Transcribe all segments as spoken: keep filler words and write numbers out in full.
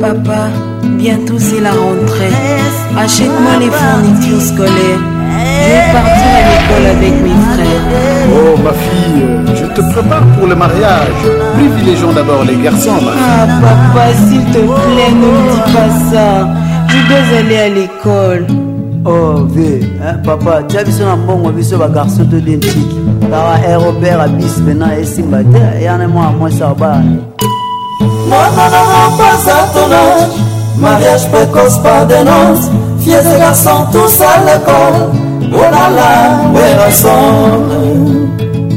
Papa, bientôt c'est la rentrée. Achète-moi les fournitures scolaires. Je vais partir à l'école avec mes frères. Oh ma fille, je te prépare pour le mariage. Privilégions d'abord les garçons, ma fille. Ah papa, s'il te plaît, ne me dis pas ça. Je dois aller à l'école. Oh ve, hein, papa, tu as vu son bon biso ba garçon de identique. Car Robert a bis maintenant et Simbate, et en moi moi ça va. Non, non, non, pas à ton âge. Mariage précoce, pas de noces. Fiers et garçons, tous à l'école. Oh là là, où rassemble.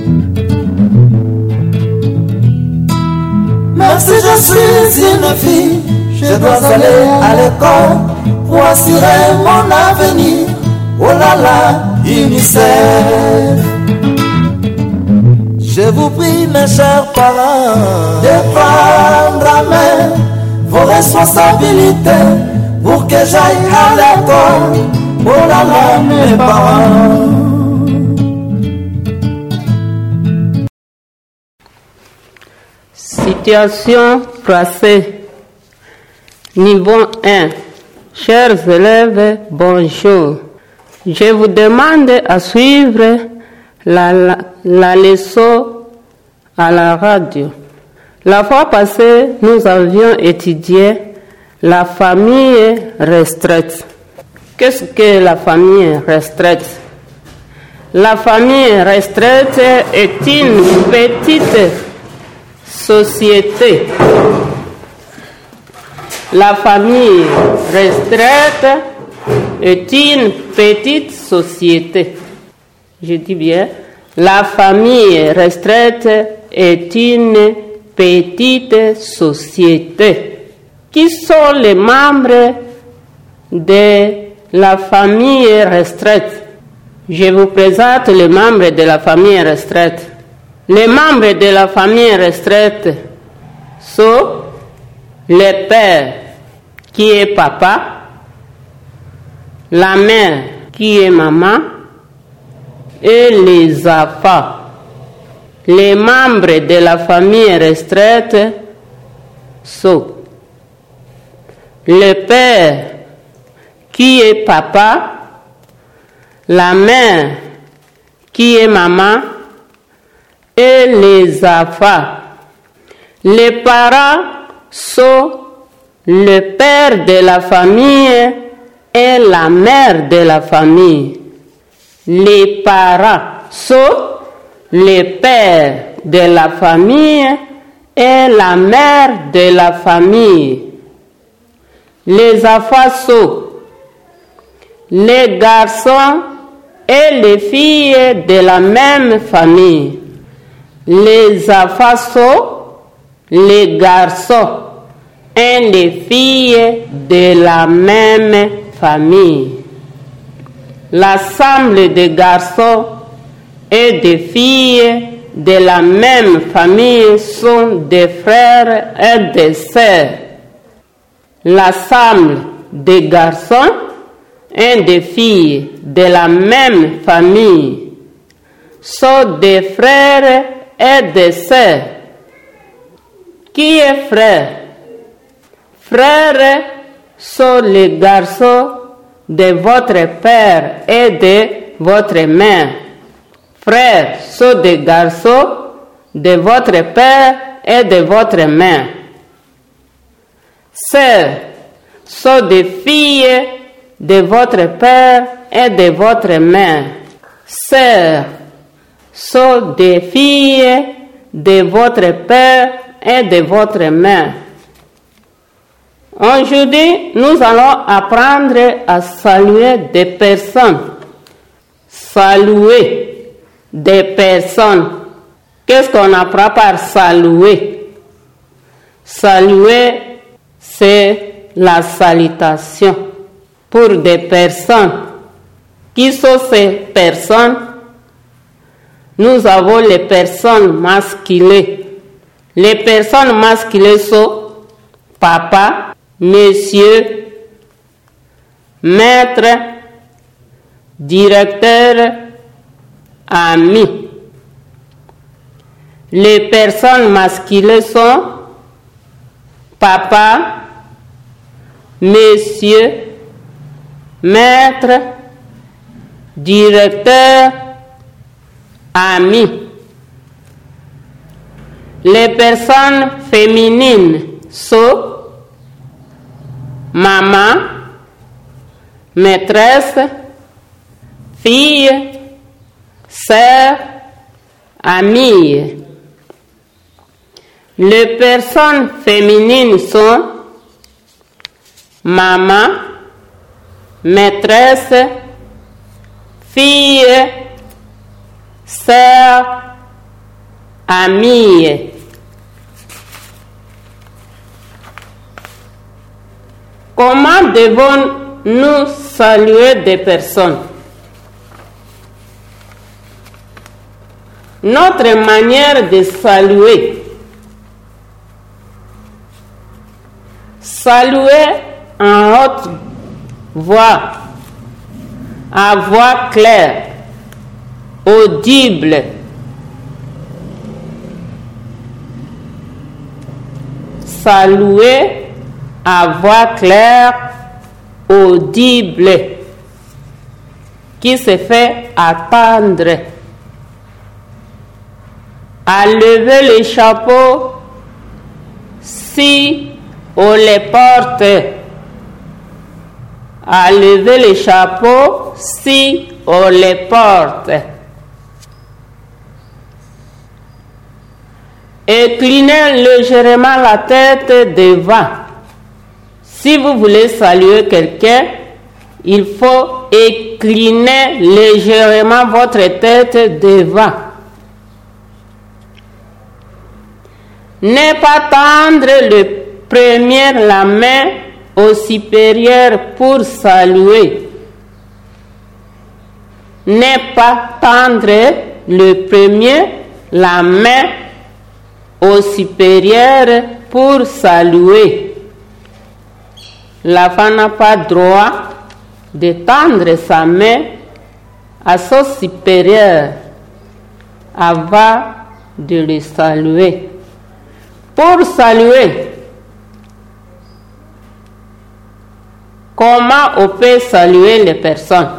Même si je suis une fille, je dois aller à l'école pour assurer mon avenir. Oh là là, UNICEF. Je vous prie, mes chers parents, de prendre à main vos responsabilités pour que j'aille à l'école. Oh là là, mes parents. Situation passée. Niveau un. Chers élèves, bonjour. Je vous demande à suivre la, la, la leçon à la radio. La fois passée, nous avions étudié la famille restreinte. Qu'est-ce que la famille restreinte? La famille restreinte est une petite société. La famille restreinte est une petite société. Je dis bien, la famille restreinte est une petite société. Qui sont les membres de la famille restreinte? Je vous présente les membres de la famille restreinte. Les membres de la famille restreinte sont le père qui est papa, la mère qui est maman et les enfants. Les membres de la famille restreinte sont le père qui est papa, la mère qui est maman et les enfants. Les parents sont le père de la famille et la mère de la famille. Les parents sont le père de la famille et la mère de la famille. Les enfants sont les garçons et les filles de la même famille. Les enfants sont les garçons et les filles de la même famille. L'ensemble des garçons et des filles de la même famille sont des frères et des sœurs. L'ensemble des garçons et des filles de la même famille sont des frères et des sœurs. Qui est frère? Frères sont les garçons de votre père et de votre mère. Frères sont des garçons de votre père et de votre mère. Sœurs sont des filles de votre père et de votre mère. Sœurs sont des filles de votre père et de votre mère. Aujourd'hui, nous allons apprendre à saluer des personnes. Saluer des personnes. Qu'est-ce qu'on apprend par saluer? Saluer, c'est la salutation pour des personnes. Qui sont ces personnes? Nous avons les personnes masculines. Les personnes masculines sont papa, monsieur, maître, directeur, ami. Les personnes masculines sont papa, monsieur, maître, directeur, ami. Les personnes féminines sont maman, maîtresse, fille, sœur, amie. Les personnes féminines sont maman, maîtresse, fille, sœur, amie. Comment devons-nous saluer des personnes? Notre manière de saluer. Saluer en haute voix, à voix claire, audible. Saluer à voix claire, audible, qui se fait attendre. À lever le chapeau si on les porte. À lever le chapeau si on les porte. Inclinez légèrement la tête devant. Si vous voulez saluer quelqu'un, il faut incliner légèrement votre tête devant. Ne pas tendre le premier la main au supérieur pour saluer. Ne pas tendre le premier la main au supérieur pour saluer. La femme n'a pas droit de tendre sa main à son supérieur avant de le saluer. Pour saluer, comment on peut saluer les personnes?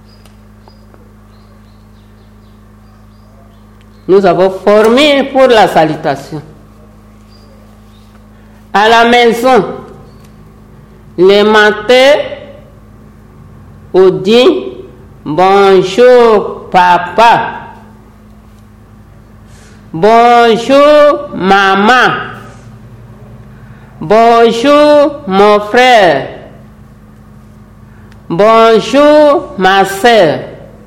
Nous avons formé pour la salutation. À la maison, le matin, on dit bonjour papa, bonjour maman, bonjour mon frère, bonjour ma soeur.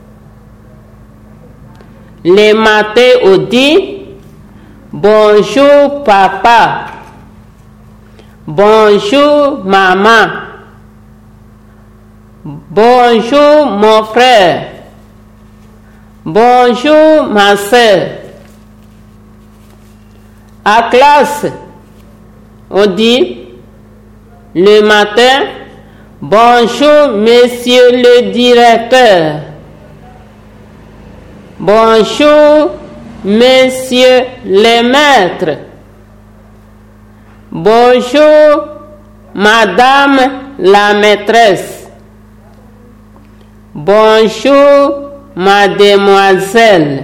Le matin, on dit bonjour papa, bonjour maman, bonjour mon frère, bonjour ma soeur. À classe, on dit le matin bonjour monsieur le directeur, bonjour monsieur le maître, bonjour madame la maîtresse, bonjour mademoiselle,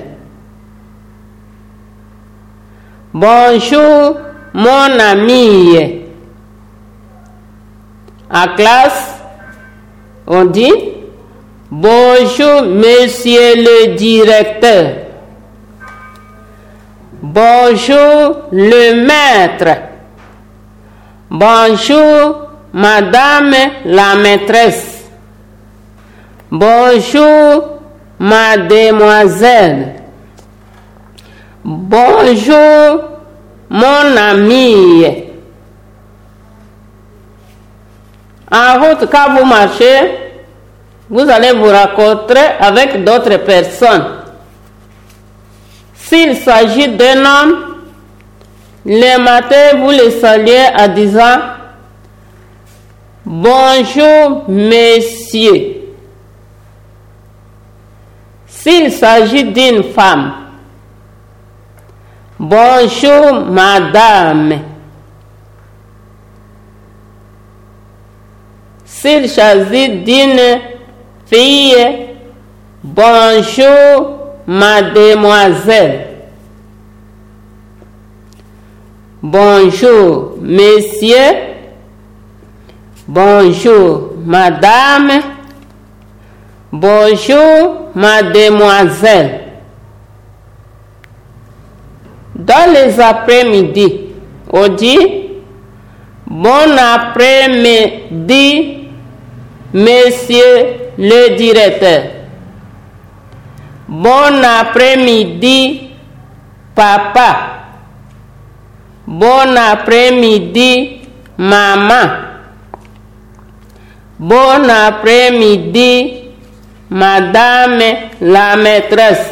bonjour mon ami. À classe, on dit bonjour monsieur le directeur, bonjour le maître, bonjour madame la maîtresse, bonjour mademoiselle, bonjour mon ami. En route, quand vous marchez, vous allez vous rencontrer avec d'autres personnes. S'il s'agit d'un homme, le matin, vous le saluez en disant bonjour monsieur. S'il s'agit d'une femme, bonjour madame. S'il s'agit d'une fille, bonjour mademoiselle. Bonjour messieurs. Bonjour madame. Bonjour mademoiselle. Dans les après-midi, on dit bon après-midi, monsieur le directeur. Bon après-midi, papa. Bon après-midi, maman. Bon après-midi, madame la maîtresse.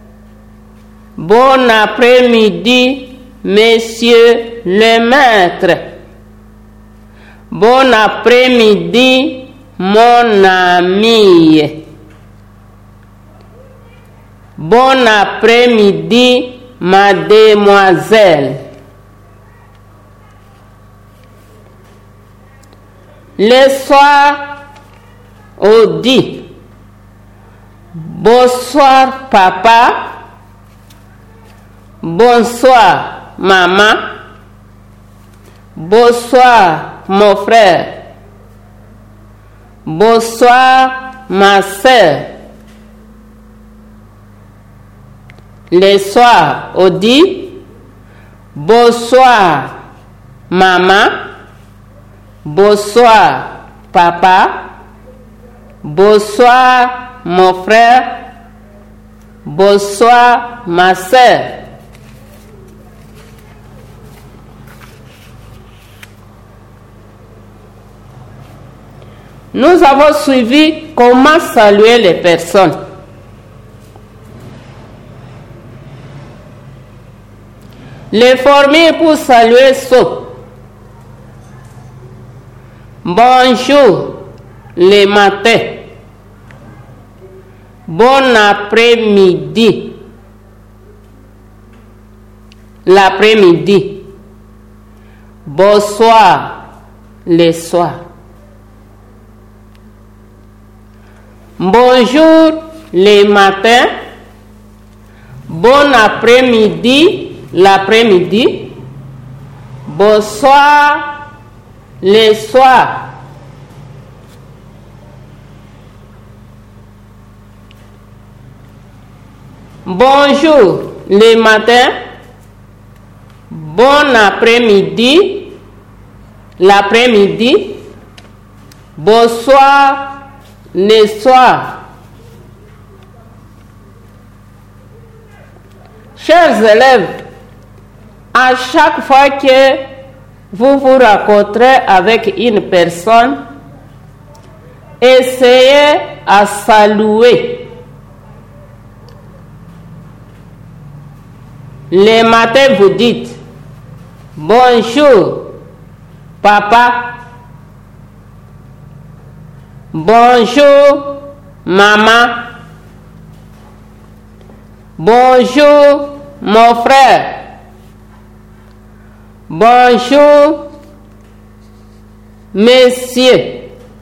Bon après-midi, monsieur le maître. Bon après-midi, mon ami. Bon après-midi, mademoiselle. Le soir, on dit bonsoir papa, bonsoir maman, bonsoir mon frère, bonsoir ma soeur. Le soir, on dit bonsoir maman, bonsoir papa, bonsoir mon frère, bonsoir ma soeur. Nous avons suivi comment saluer les personnes. Les formules pour saluer sont bonjour le matin, bon après-midi, l'après-midi, bonsoir le soir. Bonjour le matin, bon après-midi, l'après-midi, bonsoir le soir. Bonjour le matin, bon après-midi, l'après-midi, bonsoir le soir. Chers élèves, à chaque fois que vous vous rencontrez avec une personne, essayez à saluer. Le matin, vous dites bonjour papa, bonjour maman, bonjour mon frère, bonjour messieurs,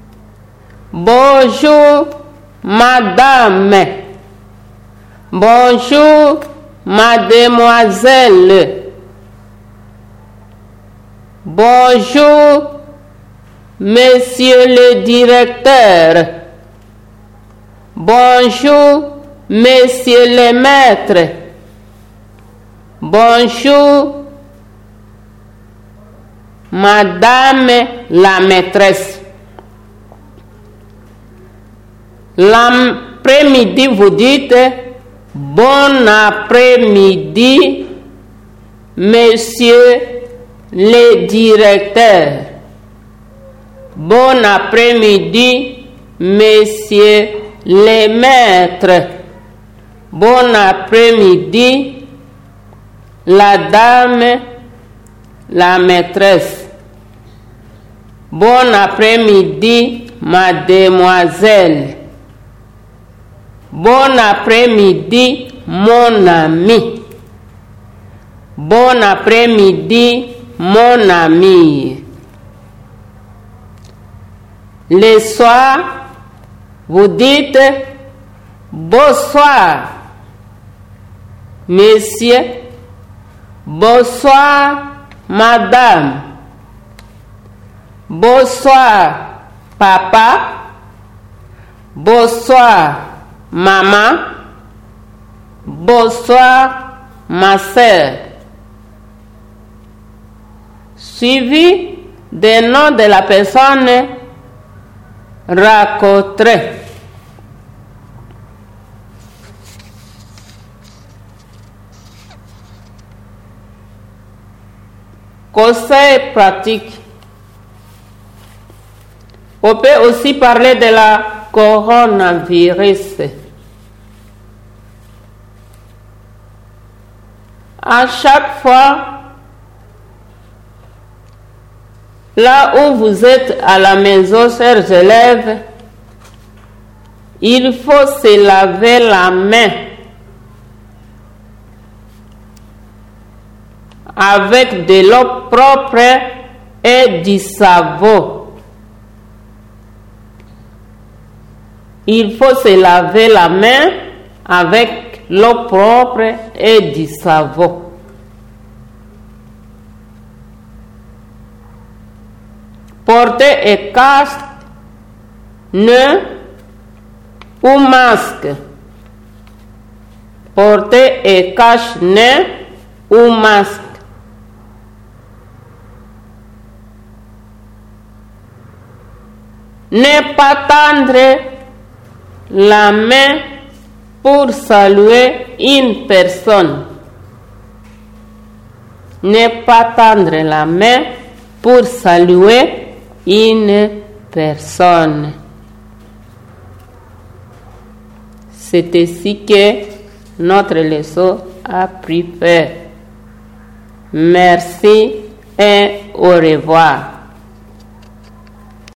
bonjour madame, bonjour mademoiselle, bonjour monsieur le directeur, bonjour monsieur le maître, bonjour madame la maîtresse. L'après-midi, vous dites bon après-midi, monsieur le directeur. Bon après-midi, monsieur le maître. Bon après-midi, la dame, la maîtresse. Bon après-midi, mademoiselle. Bon après-midi, mon ami. Bon après-midi, mon ami. Le soir, vous dites bonsoir, messieurs, bonsoir, madame, bonsoir, papa, bonsoir, maman, bonsoir, ma sœur. Suivi des noms de la personne rencontrée. Conseil pratique. On peut aussi parler de la coronavirus. À chaque fois, là où vous êtes à la maison, chers élèves, il faut se laver la main avec de l'eau propre et du savon. Il faut se laver la main avec l'eau propre et du savon. Porter un casque, nœud ou masque. Porter un cache-nez ou masque. Ne pas tendre la main pour saluer une personne. Ne pas tendre la main pour saluer une personne. C'est ainsi que notre leçon a pris fin. Merci et au revoir.